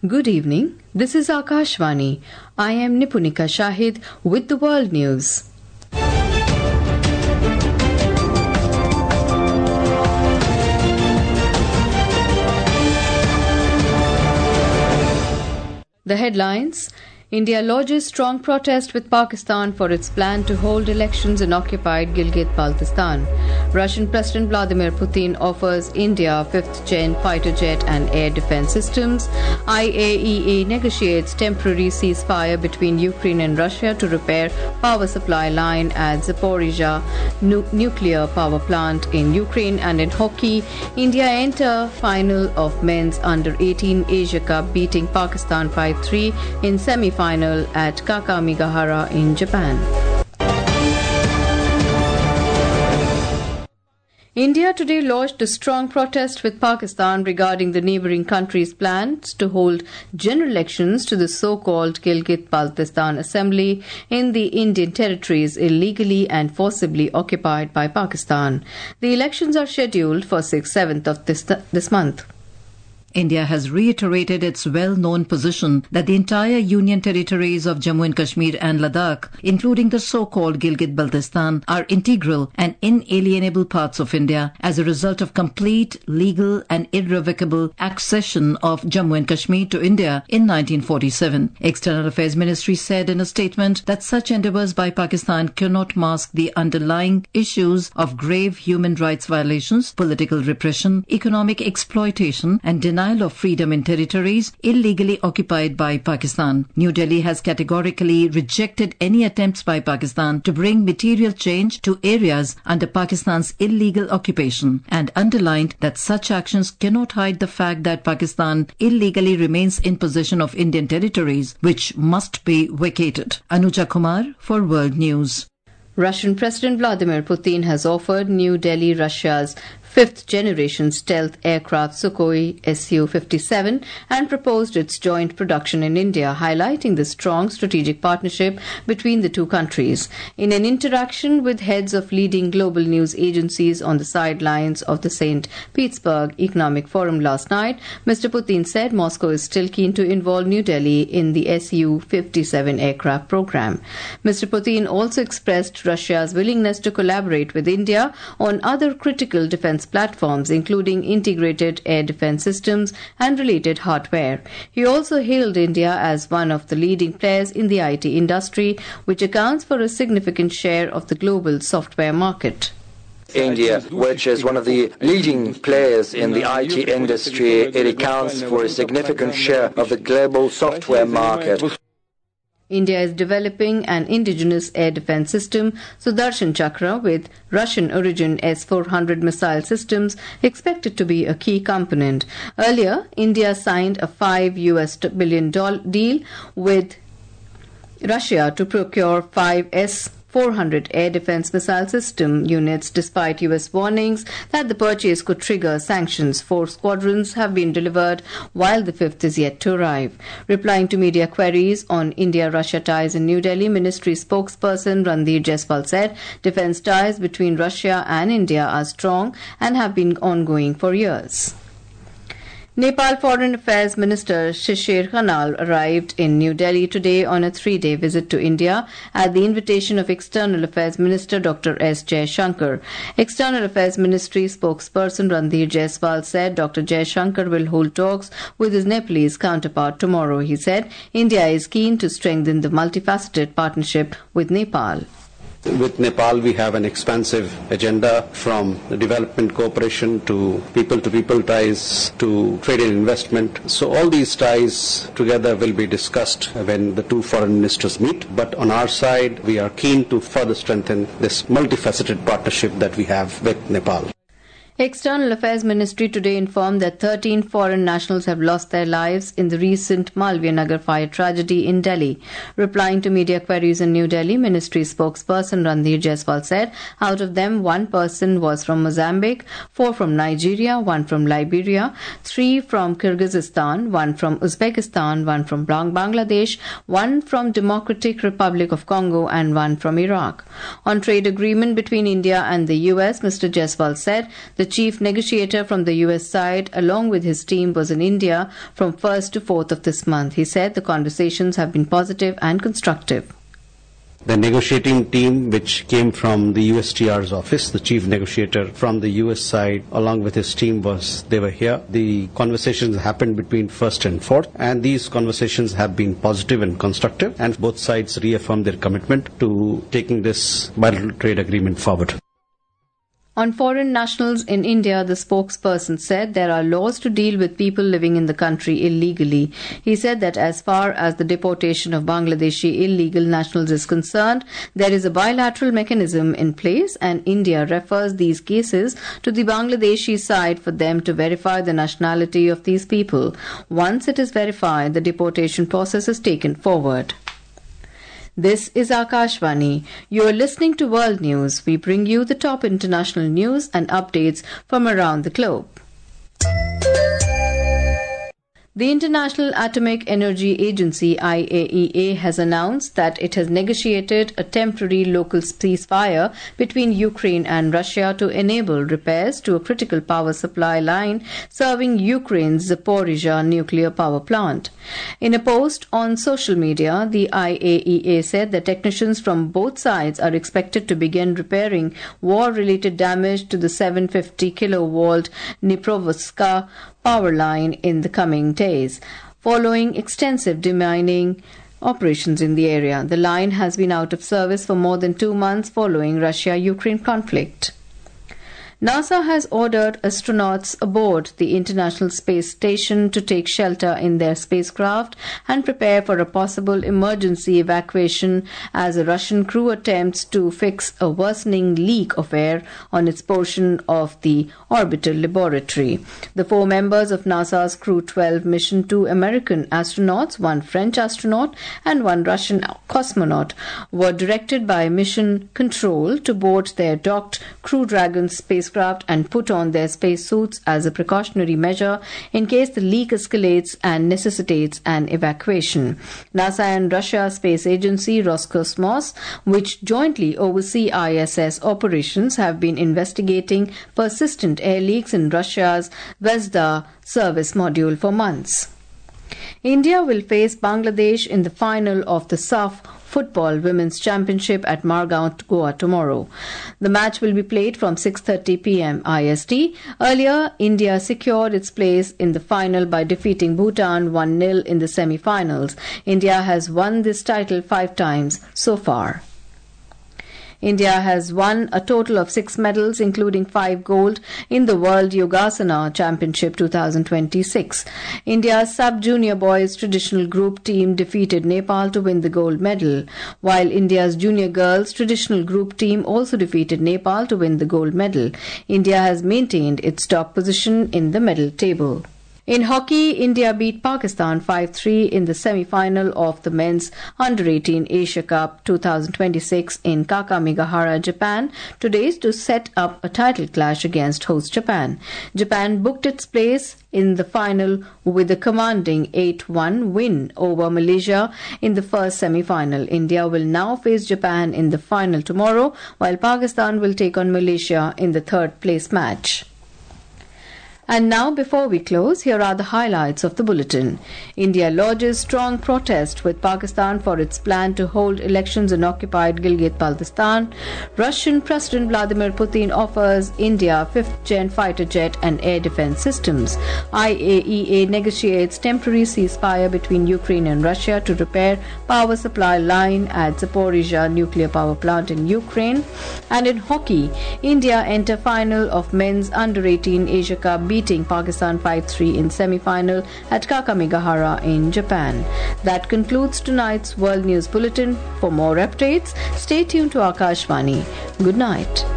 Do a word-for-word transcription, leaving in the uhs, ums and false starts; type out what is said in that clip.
Good evening. This is Akashvani. I am Nipunika Shahid with the World News. The headlines: India lodges strong protest with Pakistan for its plan to hold elections in occupied Gilgit-Baltistan. Russian President Vladimir Putin offers India fifth-gen fighter jet and air defense systems. I A E A negotiates temporary ceasefire between Ukraine and Russia to repair power supply line at Zaporizhzhia nu- nuclear power plant in Ukraine. And in hockey, India enter final of men's under eighteen Asia Cup, beating Pakistan five three in semi final at Kakamigahara in Japan. India today lodged a strong protest with Pakistan regarding the neighbouring country's plans to hold general elections to the so-called Gilgit-Baltistan Assembly in the Indian territories illegally and forcibly occupied by Pakistan. The elections are scheduled for sixth to seventh of this, this month. India has reiterated its well-known position that the entire Union territories of Jammu and Kashmir and Ladakh, including the so-called Gilgit-Baltistan, are integral and inalienable parts of India as a result of complete, legal and irrevocable accession of Jammu and Kashmir to India in nineteen forty-seven. External Affairs Ministry said in a statement that such endeavours by Pakistan cannot mask the underlying issues of grave human rights violations, political repression, economic exploitation and denial of freedom in territories illegally occupied by Pakistan. New Delhi has categorically rejected any attempts by Pakistan to bring material change to areas under Pakistan's illegal occupation and underlined that such actions cannot hide the fact that Pakistan illegally remains in possession of Indian territories which must be vacated. Anuja Kumar for World News. Russian President Vladimir Putin has offered New Delhi Russia's fifth-generation stealth aircraft Sukhoi S U fifty-seven and proposed its joint production in India, highlighting the strong strategic partnership between the two countries. In an interaction with heads of leading global news agencies on the sidelines of the Saint Petersburg Economic Forum last night, Mister Putin said Moscow is still keen to involve New Delhi in the S U fifty-seven aircraft program. Mister Putin also expressed Russia's willingness to collaborate with India on other critical defense platforms, including integrated air defense systems and related hardware. He also hailed India as one of the leading players in the I T industry, which accounts for a significant share of the global software market. India, which is one of the leading players in the I T industry, it accounts for a significant share of the global software market. India is developing an indigenous air defense system, Sudarshan Chakra, with Russian origin S four hundred missile systems expected to be a key component. Earlier, India signed a five U S billion dollar deal with Russia to procure five S four hundred air defense missile system units, despite U S warnings that the purchase could trigger sanctions. Four squadrons have been delivered, while the fifth is yet to arrive. Replying to media queries on India-Russia ties in New Delhi, Ministry spokesperson Ranveer Jaiswal said defense ties between Russia and India are strong and have been ongoing for years. Nepal Foreign Affairs Minister Shishir Khanal arrived in New Delhi today on a three-day visit to India at the invitation of External Affairs Minister Doctor S. Jaishankar. External Affairs Ministry spokesperson Ranveer Jaiswal said Doctor Jaishankar will hold talks with his Nepalese counterpart tomorrow. He said India is keen to strengthen the multifaceted partnership with Nepal. With Nepal, we have an expansive agenda, from development cooperation to people-to-people ties to trade and investment. So all these ties together will be discussed when the two foreign ministers meet. But on our side, we are keen to further strengthen this multifaceted partnership that we have with Nepal. External Affairs Ministry today informed that thirteen foreign nationals have lost their lives in the recent Malviya Nagar fire tragedy in Delhi. Replying to media queries in New Delhi, Ministry spokesperson Ranveer Jaiswal said out of them one person was from Mozambique, four from Nigeria, one from Liberia, three from Kyrgyzstan, one from Uzbekistan, one from Bangladesh, one from Democratic Republic of Congo and one from Iraq. On trade agreement between India and the U S, Mister Jaiswal said the The chief negotiator from the U S side, along with his team, was in India from first to fourth of this month. He said the conversations have been positive and constructive. The negotiating team, which came from the U S T R's office, the chief negotiator from the U S side, along with his team, was they were here. The conversations happened between first and fourth, and these conversations have been positive and constructive, and both sides reaffirmed their commitment to taking this bilateral trade agreement forward. On foreign nationals in India, the spokesperson said there are laws to deal with people living in the country illegally. He said that as far as the deportation of Bangladeshi illegal nationals is concerned, there is a bilateral mechanism in place, and India refers these cases to the Bangladeshi side for them to verify the nationality of these people. Once it is verified, the deportation process is taken forward. This is Akashvani. You are listening to World News. We bring you the top international news and updates from around the globe. The International Atomic Energy Agency I A E A has announced that it has negotiated a temporary local ceasefire between Ukraine and Russia to enable repairs to a critical power supply line serving Ukraine's Zaporizhzhia nuclear power plant. In a post on social media, the I A E A said that technicians from both sides are expected to begin repairing war-related damage to the seven hundred fifty kilovolt Dniprovska power line in the coming days. Following extensive demining operations in the area, the line has been out of service for more than two months following Russia-Ukraine conflict. NASA has ordered astronauts aboard the International Space Station to take shelter in their spacecraft and prepare for a possible emergency evacuation as a Russian crew attempts to fix a worsening leak of air on its portion of the orbital laboratory. The four members of NASA's Crew twelve mission, two American astronauts, one French astronaut, and one Russian cosmonaut, were directed by Mission Control to board their docked Crew Dragon spacecraft and put on their spacesuits as a precautionary measure in case the leak escalates and necessitates an evacuation. NASA and Russia Space Agency Roscosmos, which jointly oversee I S S operations, have been investigating persistent air leaks in Russia's Zvezda service module for months. India will face Bangladesh in the final of the S A F Football Women's Championship at Margao, Goa tomorrow. The match will be played from six thirty p m I S T. Earlier, India secured its place in the final by defeating Bhutan one nil in the semi-finals. India has won this title five times so far. India has won a total of six medals, including five gold, in the World Yogasana Championship twenty twenty-six. India's sub-junior boys traditional group team defeated Nepal to win the gold medal, while India's junior girls traditional group team also defeated Nepal to win the gold medal. India has maintained its top position in the medal table. In hockey, India beat Pakistan five three in the semi-final of the men's under eighteen Asia Cup twenty twenty-six in Kakamegahara, Japan, today to set up a title clash against host Japan. Japan booked its place in the final with a commanding eight one win over Malaysia in the first semi-final. India will now face Japan in the final tomorrow, while Pakistan will take on Malaysia in the third place match. And now, before we close, here are the highlights of the bulletin. India lodges strong protest with Pakistan for its plan to hold elections in occupied Gilgit-Baltistan. Russian President Vladimir Putin offers India fifth-gen fighter jet and air defense systems. I A E A negotiates temporary ceasefire between Ukraine and Russia to repair power supply line at Zaporizhzhia nuclear power plant in Ukraine. And in hockey, India enter final of men's under eighteen Asia Cup, beating Pakistan five three in semi-final at Kakamegahara in Japan. That concludes tonight's World News Bulletin. For more updates, stay tuned to Akashvani. Good night.